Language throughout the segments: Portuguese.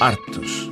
artes.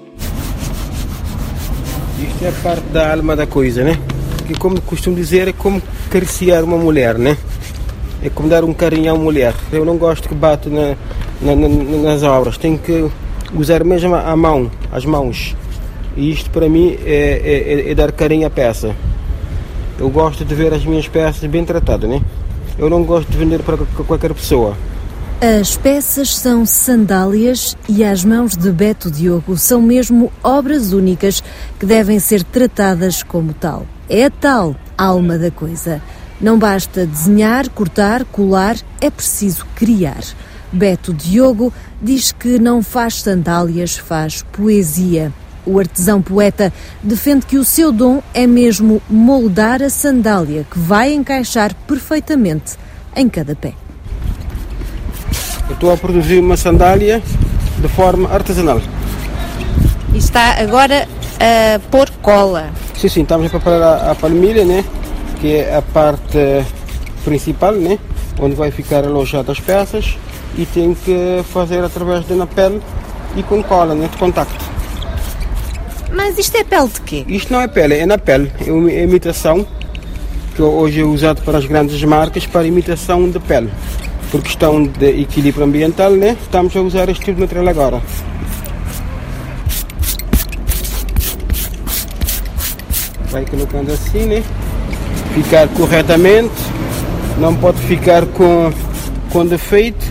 Isto é a parte da alma da coisa, né? Que, como costumo dizer, é como acariciar uma mulher, né? É como dar um carinho à mulher. Eu não gosto que bate nas obras. Tem que usar mesmo a mão, as mãos. E isto para mim é dar carinho à peça. Eu gosto de ver as minhas peças bem tratadas, né? Eu não gosto de vender para qualquer pessoa. As peças são sandálias e as mãos de Beto Diogo são mesmo obras únicas que devem ser tratadas como tal. É a tal alma da coisa. Não basta desenhar, cortar, colar, é preciso criar. Beto Diogo diz que não faz sandálias, faz poesia. O artesão poeta defende que o seu dom é mesmo moldar a sandália que vai encaixar perfeitamente em cada pé. Eu estou a produzir uma sandália de forma artesanal. E está agora a pôr cola. Sim, estamos a preparar a palmilha, né? Que é a parte principal, né? Onde vai ficar alojadas as peças, e tem que fazer através de na pele e com cola, né? De contacto. Mas isto é pele de quê? Isto não é pele, é na pele. É uma imitação que hoje é usado para as grandes marcas para imitação de pele. Por questão de equilíbrio ambiental, né? Estamos a usar este tipo de material agora. Vai colocando assim, né? Ficar corretamente, não pode ficar com defeito.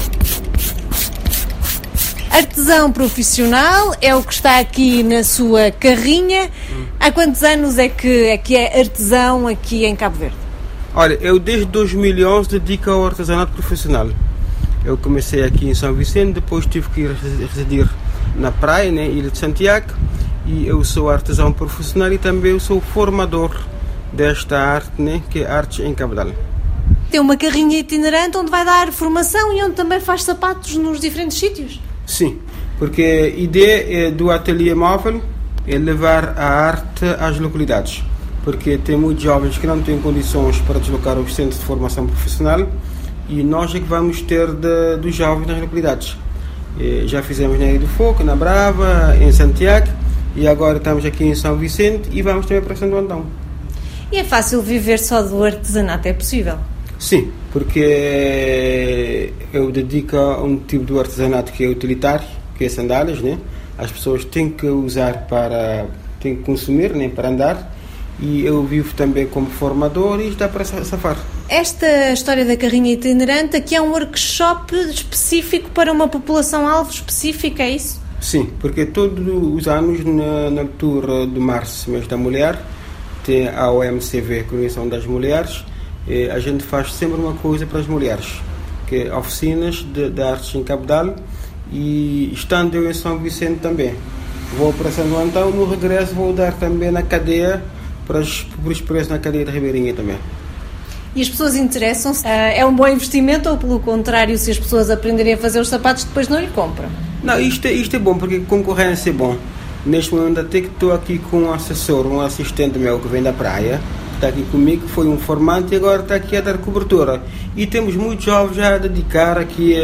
Artesão profissional é o que está aqui na sua carrinha. Há quantos anos é que é artesão aqui em Cabo Verde? Olha, eu desde 2011 dedico ao artesanato profissional. Eu comecei aqui em São Vicente, depois tive que ir residir na praia, né, Ilha de Santiago, e eu sou artesão profissional e também eu sou formador desta arte, né, que é Artes em Cabedal. Tem uma carrinha itinerante onde vai dar formação e onde também faz sapatos nos diferentes sítios? Sim, porque a ideia do ateliê móvel é levar a arte às localidades. Porque tem muitos jovens que não têm condições para deslocar aos centros de formação profissional, e nós é que vamos ter dos jovens nas localidades. Já fizemos na Ilha do Fogo, na Brava, em Santiago, e agora estamos aqui em São Vicente e vamos também para Santo Antão. E é fácil viver só do artesanato, é possível? Sim, porque eu dedico a um tipo de artesanato que é utilitário, que é sandálias, né? As pessoas têm que usar têm que consumir, né? Para andar. E eu vivo também como formador e está para safar. Esta história da carrinha itinerante aqui é um workshop específico para uma população-alvo específica, é isso? Sim, porque todos os anos, na altura de março, mês da mulher, tem a OMCV, Convenção das Mulheres, e a gente faz sempre uma coisa para as mulheres, que é oficinas de artes em Cabedal, e estando eu em São Vicente também. Vou para Santo Antão, no regresso vou dar também na cadeia, para os preços na cadeia de Ribeirinha também. E as pessoas interessam-se? É um bom investimento ou, pelo contrário, se as pessoas aprenderem a fazer os sapatos, depois não lhe compram? Não, isto é bom, porque concorrência é bom. Neste momento até que estou aqui com um assessor, um assistente meu que vem da praia, está aqui comigo, foi um formante e agora está aqui a dar cobertura. E temos muitos jovens já a dedicar aqui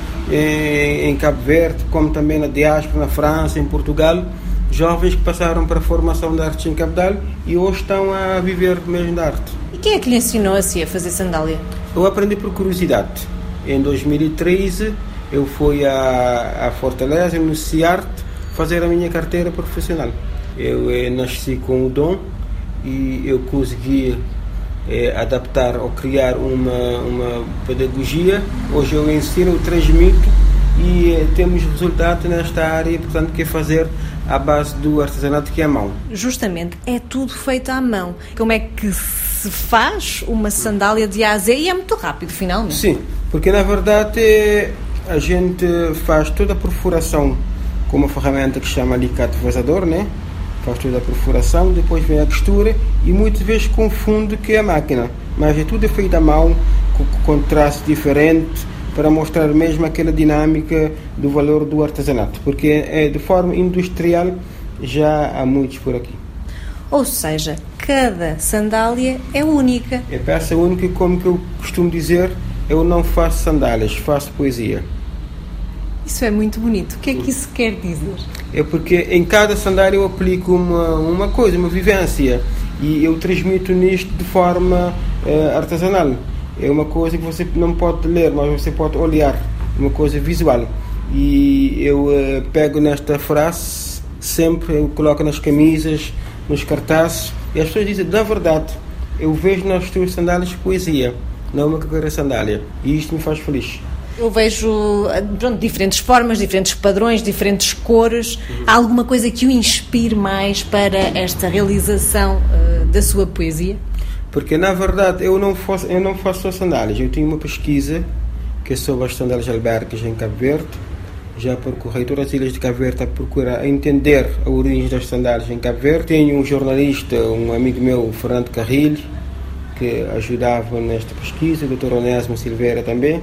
em Cabo Verde, como também na diáspora, na França, em Portugal, jovens que passaram para a formação de artes em Cabedal e hoje estão a viver mesmo da arte. E quem é que lhe ensinou assim a fazer sandália? Eu aprendi por curiosidade. Em 2013 eu fui a Fortaleza, no CIART, fazer a minha carteira profissional. Eu nasci com o dom e eu consegui adaptar ou criar uma pedagogia. Hoje eu ensino, eu transmito e temos resultado nesta área, portanto, que é fazer à base do artesanato, que é a mão. Justamente, é tudo feito à mão. Como é que se faz uma sandália de A a Z e é muito rápido, finalmente? Sim, porque na verdade a gente faz toda a perfuração com uma ferramenta que se chama alicate vazador, né? Faz toda a perfuração, depois vem a costura e muitas vezes confunde que é a máquina, mas é tudo feito à mão, com traço diferente, para mostrar mesmo aquela dinâmica do valor do artesanato, porque de forma industrial já há muitos por aqui. Ou seja, cada sandália é única. É peça única e, como que eu costumo dizer, eu não faço sandálias, faço poesia. Isso é muito bonito. O que é que isso quer dizer? É porque em cada sandália eu aplico uma coisa, uma vivência, e eu transmito nisto de forma artesanal. É uma coisa que você não pode ler, mas você pode olhar, uma coisa visual. E eu pego nesta frase, sempre eu coloco nas camisas, nos cartazes, e as pessoas dizem, na verdade, eu vejo nas tuas sandálias poesia, não uma qualquer sandália, e isto me faz feliz. Eu vejo diferentes formas, diferentes padrões, diferentes cores. Há alguma coisa que o inspire mais para esta realização da sua poesia? Porque, na verdade, eu não faço só sandálias. Eu tenho uma pesquisa que é sobre as sandálias albercas em Cabo Verde. Já percorri todas as ilhas de Cabo Verde a procurar entender a origem das sandálias em Cabo Verde. Tenho um jornalista, um amigo meu, Fernando Carrilho, que ajudava nesta pesquisa, o Dr. Onésimo Silveira também.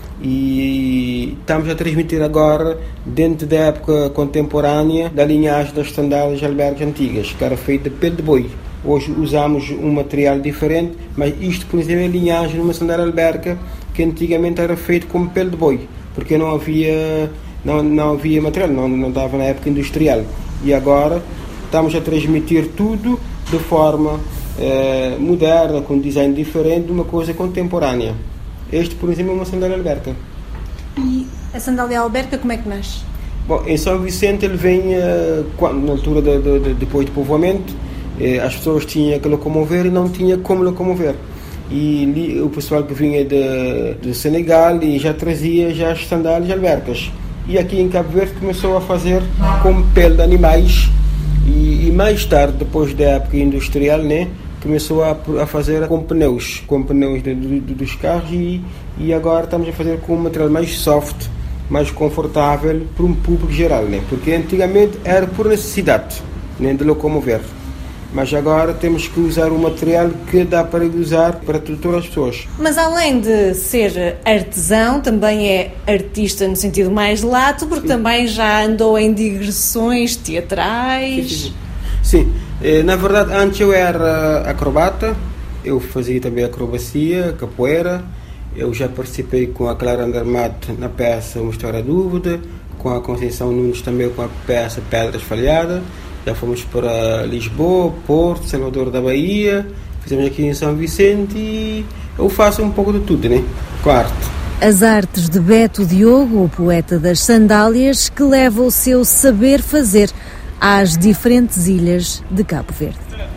E estamos a transmitir agora, dentro da época contemporânea, da linhagem das sandálias albercas antigas, que era feita de pelo de boi. Hoje usamos um material diferente, mas isto, por exemplo, é a linhagem de uma sandália alberca que antigamente era feito com pelo de boi, porque não havia material, não estava na época industrial. E agora estamos a transmitir tudo de forma moderna, com design diferente, de uma coisa contemporânea. Este, por exemplo, é uma sandália alberca. E a sandália alberca como é que nasce? Bom, em São Vicente ele vem na altura depois do povoamento. As pessoas tinham que locomover e não tinha como locomover. E o pessoal que vinha do Senegal e já trazia já as sandálias albercas. E aqui em Cabo Verde começou a fazer com pele de animais. E mais tarde, depois da época industrial, né, começou a fazer com pneus dos carros e agora estamos a fazer com um material mais soft, mais confortável para um público geral, né? Porque antigamente era por necessidade, né, de locomover, mas agora temos que usar um material que dá para usar para todas as pessoas. Mas além de ser artesão, também é artista no sentido mais lato, porque também já andou em digressões teatrais. Sim. Na verdade, antes eu era acrobata, eu fazia também acrobacia, capoeira. Eu já participei com a Clara Andermatt na peça Uma História Dúvida, com a Conceição Nunes também com a peça Pedras Falhadas. Já fomos para Lisboa, Porto, Salvador da Bahia, fizemos aqui em São Vicente e eu faço um pouco de tudo, né? Com a arte. As artes de Beto Diogo, o poeta das sandálias, que leva o seu saber fazer às diferentes ilhas de Cabo Verde.